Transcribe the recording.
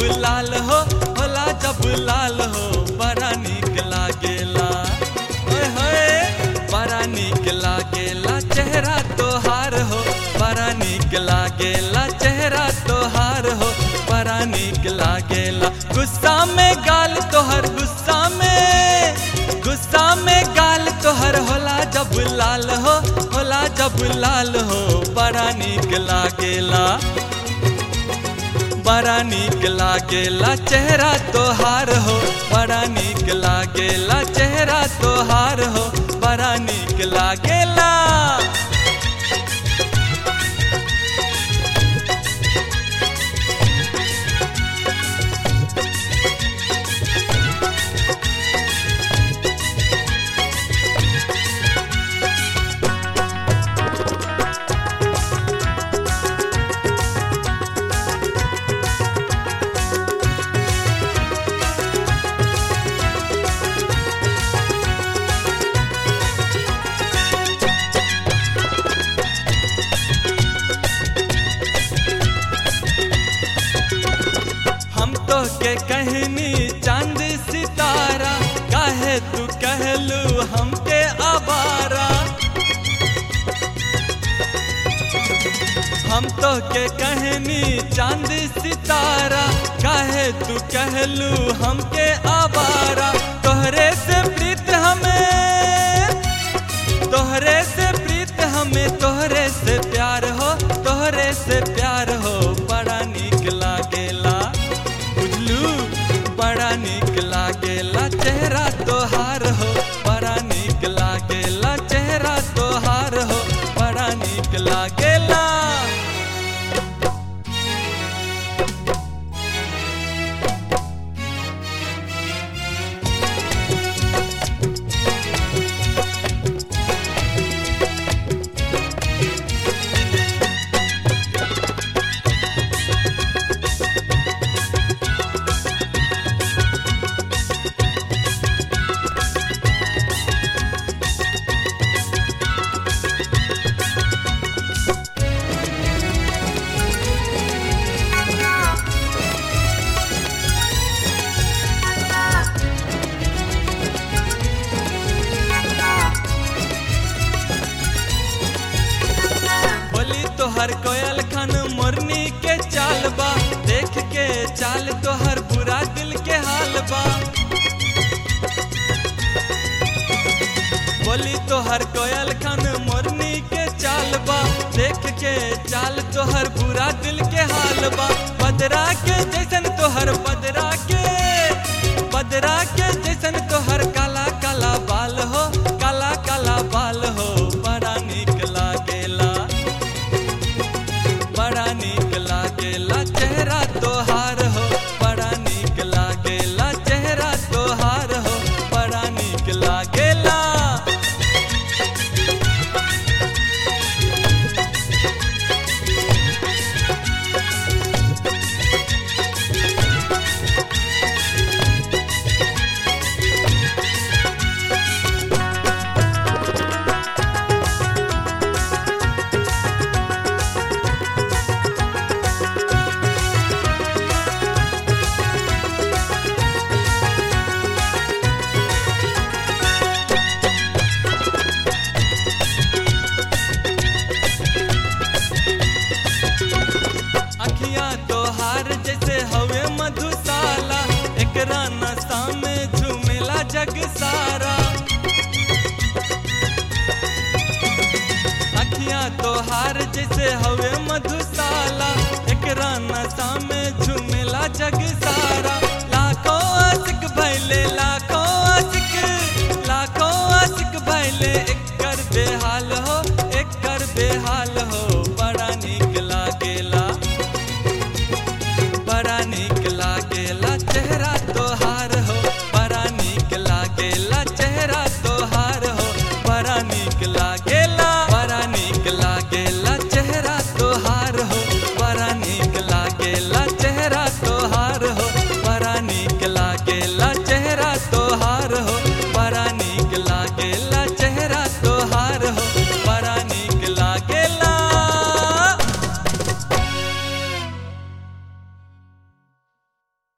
लाल हो, होला जब लाल हो, बड़ा नीक लागेला। ओए होए बड़ा नीक लागेला चेहरा तोहार हो, बड़ा नीक लागेला चेहरा तोहार हो, बड़ा नीक लागेला। गुस्सा में गाल तोहर, गुस्सा में गाल तोहर होला जब लाल हो, होला जब लाल हो, बड़ा नीक लागेला। बड़ा नीक लागेला चेहरा तोहार हो, बड़ा नीक लागेला चेहरा तोहार हो, बड़ा नीक लागेला। के कहनी चांद सितारा, काहे तू कहलू हमके आवारा। हम तो के कहनी चांद सितारा, काहे तू कहलू हमके आवारा। तोहरे से प्रीत हमें, तोहरे से प्रीत हमें, तोहरे से प्यार हो, तोहरे से प्यार हो, बड़ा नीक लागेला। बड़ा नीक लागेला चेहरा तोहार हो, बड़ा नीक लागेला चेहरा तोहार हो, बड़ा नीक लागेला। तोहर कोयल खन मोरनी के चाल बा, देख के चाल तोहर बुरा दिल के हाल बा। बोली तोहर कोयल खन मोरनी के चाल बा, देख के चाल तोहर बुरा दिल के हाल बा। बदरा के जैसन तोहर, बदरा के जैसन तोहर काला काला बाल हो, काला काला बाल हो, बड़ा नीक लागेला। बड़ा नीक लागेला चेहरा तोहार हो, बड़ा नीक लागेला चेहरा तोहार हो, बड़ा नीक लागेला। जैसे हवे मधुशाला, एकरा नशा में झूमेला जग सारा। अखियां तोहार जैसे हवे मधुशाला, एकरा नशा में झूमेला जग सारा। लाखों आशिक भैले, लाखों आशिक भैले,